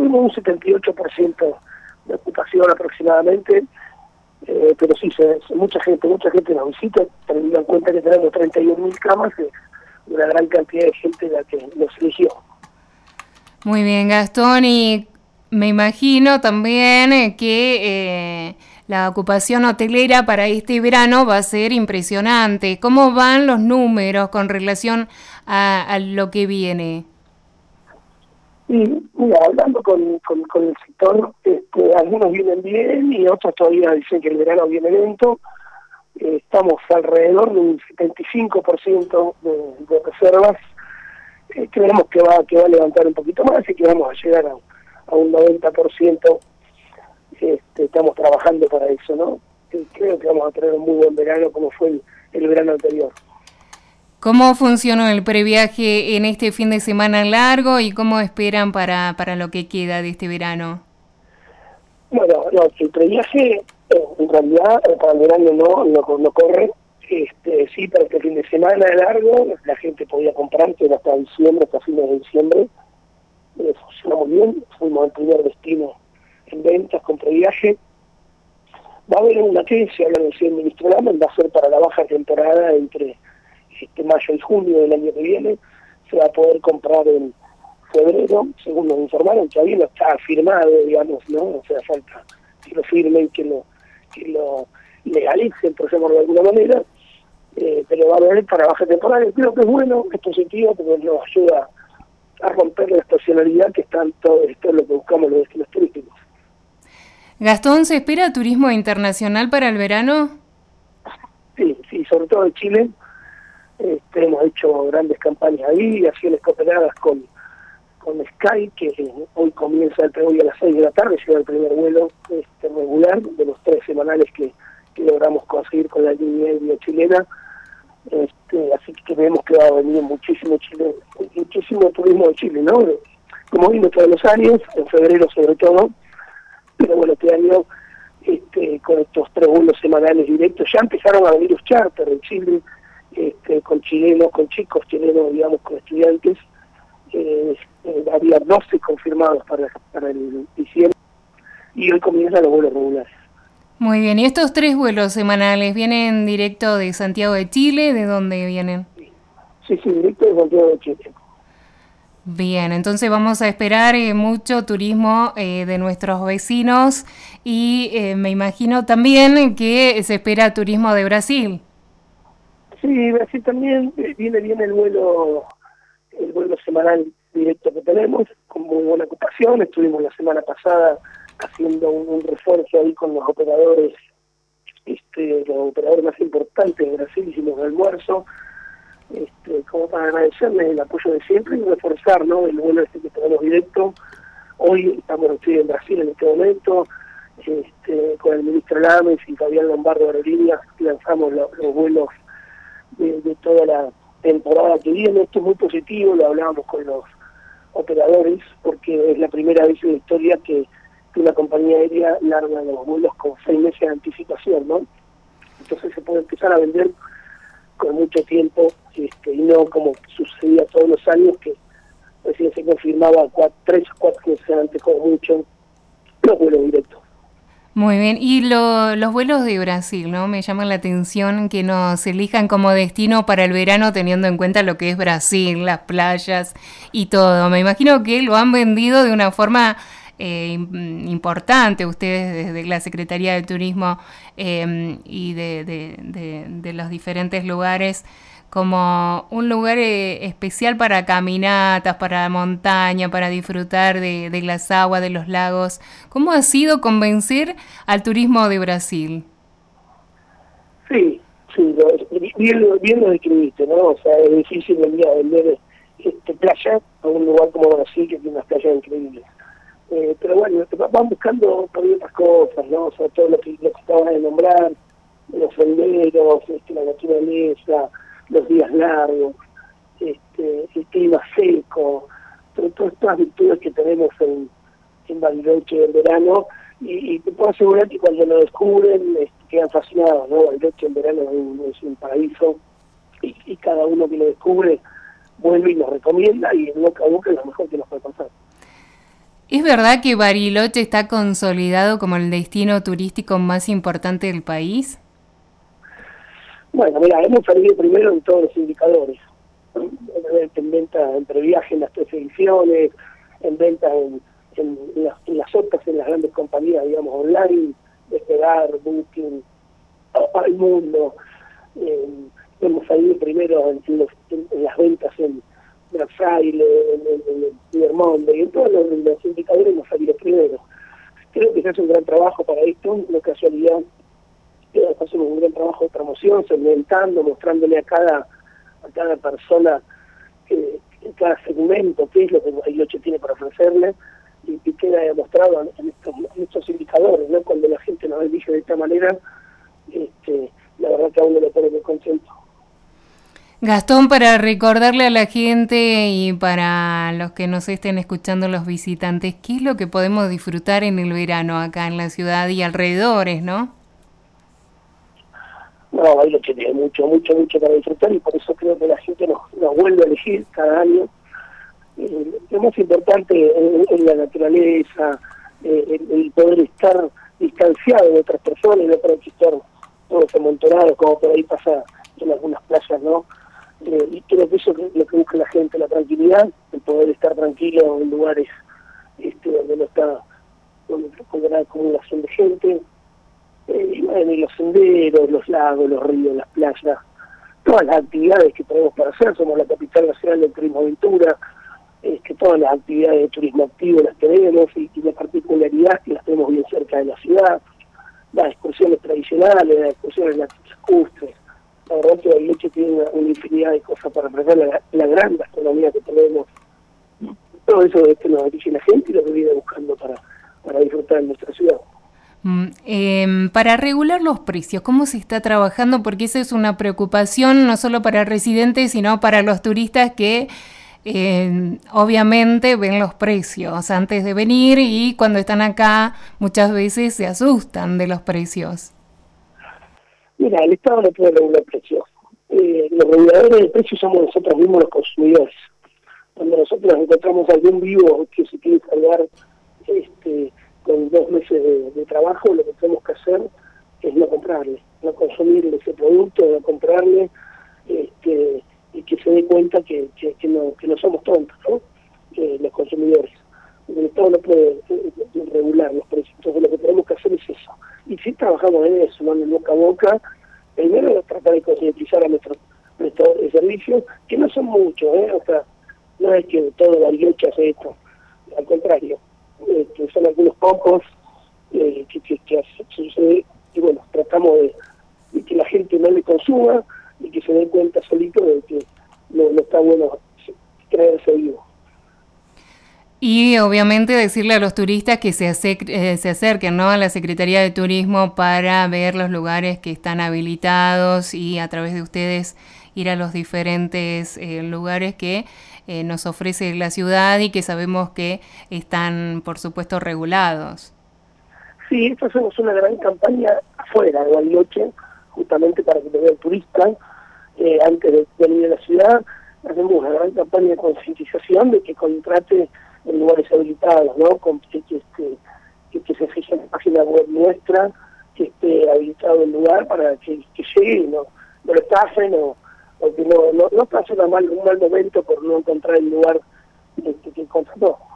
tuvimos un 78% de ocupación aproximadamente, pero sí, mucha gente nos visita, teniendo en cuenta que tenemos 31.000 camas, una gran cantidad de gente la que nos eligió. Muy bien, Gastón, y me imagino también que la ocupación hotelera para este verano va a ser impresionante. ¿Cómo van los números con relación a lo que viene? Y mira, hablando con el sector, algunos vienen bien y otros todavía dicen que el verano viene lento. Estamos alrededor de un 75% de reservas. Creemos que va a levantar un poquito más y que vamos a llegar a un 90%. Estamos trabajando para eso, ¿no? Creo que vamos a tener un muy buen verano como fue el verano anterior. ¿Cómo funcionó el previaje en este fin de semana largo y cómo esperan para lo que queda de este verano? Bueno, el previaje en realidad para el verano no corre. Sí, para este fin de semana largo la gente podía comprar, que era hasta diciembre, hasta fines de diciembre. Funcionó muy bien, fuimos el primer destino en ventas con previaje. Va a haber una que se habla del ministro Lamen, va a ser para la baja temporada entre mayo y junio del año que viene. Se va a poder comprar en febrero, según nos informaron, todavía no está firmado, digamos, ¿no? O sea, falta que lo firmen, que lo legalicen, por llamarlo de alguna manera, pero va a haber para baja temporada. Yo creo que es bueno, es positivo, porque nos ayuda a romper la estacionalidad que está en todo esto, es lo que buscamos los destinos turísticos. Gastón, ¿se espera turismo internacional para el verano? Sí, sobre todo en Chile. Hemos hecho grandes campañas ahí, acciones cooperadas con Sky, que hoy comienza hoy a las 6 de la tarde, llega el primer vuelo regular de los 3 semanales que logramos conseguir con la línea aérea chilena. Así que vemos que va a venir muchísimo turismo de Chile, ¿no? Como vimos todos los años, en febrero sobre todo, pero bueno, este año con estos 3 vuelos semanales directos ya empezaron a venir los charters de Chile, con chilenos, con chicos chilenos, digamos, con estudiantes. Había 12 confirmados para el diciembre y hoy comienzan los vuelos regulares. Muy bien, ¿y estos 3 vuelos semanales vienen directo de Santiago de Chile? ¿De dónde vienen? Sí, directo de Santiago de Chile. Bien, entonces vamos a esperar mucho turismo de nuestros vecinos y me imagino también que se espera turismo de Brasil. Sí, Brasil también viene bien el vuelo semanal directo que tenemos, con muy buena ocupación. Estuvimos la semana pasada haciendo un refuerzo ahí con los operadores más importantes de Brasil, hicimos un almuerzo, como para agradecerles el apoyo de siempre y reforzar, ¿no?, el vuelo que tenemos directo. Hoy estoy en Brasil en este momento, con el ministro Lames y Fabián Lombardo Aerolíneas lanzamos los vuelos de toda la temporada que viene. Esto es muy positivo, lo hablábamos con los operadores, porque es la primera vez en la historia que una compañía aérea larga los vuelos con 6 meses de anticipación, ¿no? Entonces se puede empezar a vender con mucho tiempo, y no como sucedía todos los años, que recién se confirmaba 3 o 4 meses antes, como mucho, los vuelos directos. Muy bien, y los vuelos de Brasil, ¿no? Me llaman la atención que nos elijan como destino para el verano teniendo en cuenta lo que es Brasil, las playas y todo. Me imagino que lo han vendido de una forma importante ustedes desde la Secretaría de Turismo y de los diferentes lugares, como un lugar especial para caminatas, para montaña, para disfrutar de las aguas, de los lagos. ¿Cómo ha sido convencer al turismo de Brasil? Sí, bien lo describiste, ¿no? O sea, es difícil venir a vender playa a un lugar como Brasil, que tiene unas playas increíbles. Pero bueno, van buscando por otras cosas, ¿no? O sea, todo lo que acabas de nombrar, los senderos, la naturaleza, los días largos, el clima seco, todas estas virtudes que tenemos en Bariloche en verano, y te puedo asegurar que cuando lo descubren quedan fascinados, ¿no? Bariloche en verano es un paraíso, y cada uno que lo descubre vuelve y nos recomienda, y en boca a boca es lo mejor que nos puede pasar. ¿Es verdad que Bariloche está consolidado como el destino turístico más importante del país? Bueno, mira, hemos salido primero en todos los indicadores, ¿no? En venta, entre viajes en las 3 ediciones, en ventas en las otras, en las grandes compañías, digamos, online, Despegar, Booking, al mundo. Hemos salido primero en las ventas en Black Friday, en Cyber Monday, en todos los indicadores hemos salido primero. Creo que se hace un gran trabajo para esto, no casualidad. Hacemos un gran trabajo de promoción, segmentando, mostrándole a cada persona en cada segmento qué es lo que Bariloche tiene para ofrecerle, y queda demostrado en estos indicadores, ¿no? Cuando la gente nos elige de esta manera, la verdad que a uno le pone muy contento. Gastón, para recordarle a la gente y para los que nos estén escuchando, los visitantes, ¿qué es lo que podemos disfrutar en el verano acá en la ciudad y alrededores, no? No, Bariloche tiene mucho para disfrutar, y por eso creo que la gente nos vuelve a elegir cada año. Lo más importante es la naturaleza, el poder estar distanciado de otras personas, y no para que estar todos amontonados, como por ahí pasa en algunas playas, ¿no? Y creo que eso es lo que busca la gente, la tranquilidad, el poder estar tranquilo en lugares donde no está con gran acumulación de gente. Y bueno, y los senderos, los lagos, los ríos, las playas, todas las actividades que tenemos para hacer. Somos la capital nacional del turismo aventura, que todas las actividades de turismo activo las tenemos, y la particularidad que las tenemos bien cerca de la ciudad, las excursiones tradicionales, las excursiones lacustres. La verdad que Bariloche tiene una infinidad de cosas para ofrecer, la gran gastronomía que tenemos. Todo eso es que nos dirige la gente y lo que viene buscando para disfrutar en nuestra ciudad. Para regular los precios, ¿cómo se está trabajando? Porque esa es una preocupación no solo para residentes, sino para los turistas que obviamente ven los precios antes de venir, y cuando están acá muchas veces se asustan de los precios. Mira, el Estado no puede regular precios. Los reguladores de precios somos nosotros mismos, los consumidores. Cuando nosotros encontramos a algún vivo que se quiere salvar con 2 meses de trabajo, lo que tenemos que hacer es no comprarle, no consumir ese producto, no comprarle, y que se dé cuenta que no somos tontos, ¿no? Los consumidores. El Estado no puede regular los precios, entonces lo que tenemos que hacer es eso. Y si trabajamos en eso, ¿no? En el boca a boca, primero tratar de concientizar a nuestros prestadores de servicios, que no son muchos, o sea, no es que todo Bariloche hace esto, al contrario, son algunos pocos que sucede, y bueno, tratamos de que la gente no le consuma y que se dé cuenta solito de que no está bueno creerse vivo. Y obviamente decirle a los turistas que se acerquen, ¿no?, a la Secretaría de Turismo para ver los lugares que están habilitados, y a través de ustedes ir a los diferentes lugares que nos ofrece la ciudad y que sabemos que están, por supuesto, regulados. Sí, esto hacemos una gran campaña afuera de Bariloche, justamente para que te vea el turista antes de venir a la ciudad. Hacemos una gran campaña de concientización de que contrate en lugares habilitados, ¿no? Que se fije en la página web nuestra, que esté habilitado el lugar para que llegue y no lo estafen, o que no pase un mal momento por no encontrar el lugar que contrató.